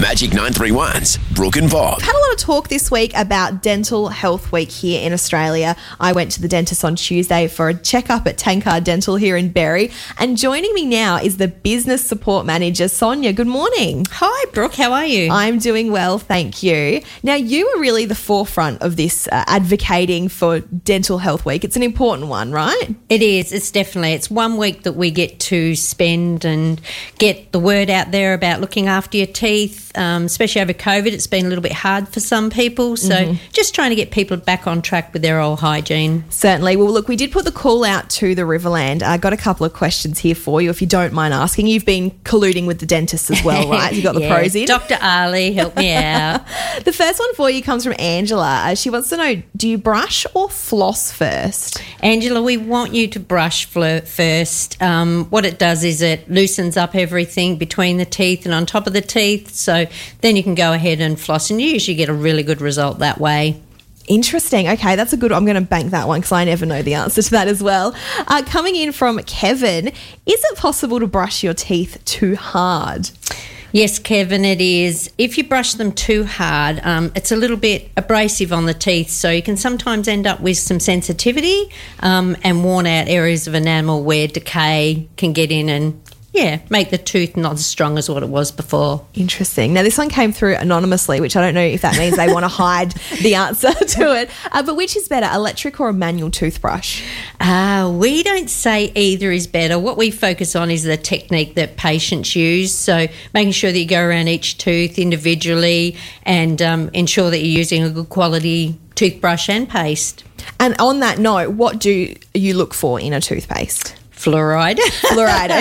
Magic 931's Brooke and Bob. Had a lot of talk this week about Dental Health Week here in Australia. I went to the dentist on Tuesday for a checkup at Tankard Dental here in Berry. And joining me now is the Business Support Manager, Sonia. Good morning. Hi, Brooke. How are you? I'm doing well, thank you. Now, you are really the forefront of this advocating for Dental Health Week. It's an important one, right? It is. It's 1 week that we get to spend and get the word out there about looking after your teeth, especially over COVID. It's been a little bit hard for some people. So just trying to get people back on track with their oral hygiene. Certainly. Well, look, we did put the call out to the Riverland. I got a couple of questions here for you, if you don't mind asking. You've been colluding with the dentist as well, right? You got the pros in. Dr. Ali, help me out. The first one for you comes from Angela. She wants to know, do you brush or floss first? Angela, we want you to brush first. What it does is it loosens up everything between the teeth and on top of the teeth. So then you can go ahead and floss, and you usually get a really good result that way. Interesting. Okay, that's a good one. I'm going to bank that one because I never know the answer to that as well. Coming in from Kevin, is it possible to brush your teeth too hard? Yes, Kevin, it is. If you brush them too hard, it's a little bit abrasive on the teeth, so you can sometimes end up with some sensitivity and worn out areas of enamel where decay can get in and make the tooth not as strong as what it was before. Interesting. Now, this one came through anonymously, which I don't know if that means they want to hide the answer to it. But which is better, electric or a manual toothbrush? We don't say either is better. What we focus on is the technique that patients use. So making sure that you go around each tooth individually and ensure that you're using a good quality toothbrush and paste. And on that note, what do you look for in a toothpaste? Fluoride. Fluoride,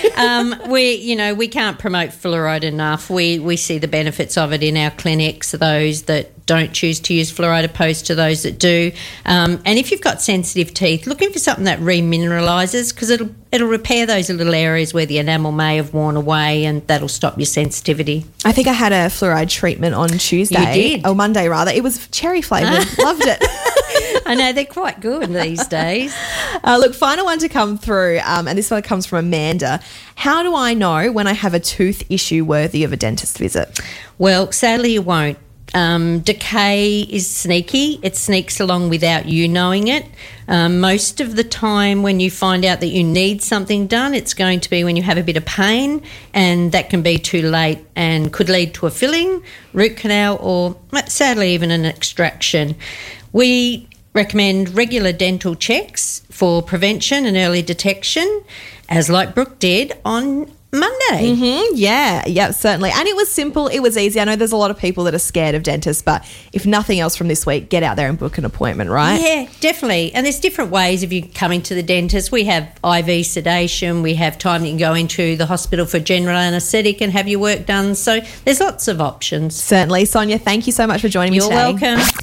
okay. We can't promote fluoride enough. We see the benefits of it in our clinics, those that don't choose to use fluoride opposed to those that do. And if you've got sensitive teeth, looking for something that remineralises, because it'll repair those little areas where the enamel may have worn away, and that'll stop your sensitivity. I think I had a fluoride treatment on Tuesday. You did? Or Monday, rather. It was cherry flavoured. Loved it. I know, they're quite good these days. Look, final one to come through, and this one comes from Amanda. How do I know when I have a tooth issue worthy of a dentist visit? Well, sadly you won't. Decay is sneaky. It sneaks along without you knowing it. Most of the time when you find out that you need something done, it's going to be when you have a bit of pain, and that can be too late and could lead to a filling, root canal, or sadly even an extraction. We recommend regular dental checks for prevention and early detection, as like Brooke did on Monday. Yeah, certainly. And it was simple. It was easy. I know there's a lot of people that are scared of dentists, but if nothing else from this week, get out there and book an appointment, right? Yeah, definitely. And there's different ways of you coming to the dentist. We have IV sedation. We have time you can go into the hospital for general anaesthetic and have your work done. So there's lots of options. Certainly. Sonia, thank you so much for joining me today. You're welcome.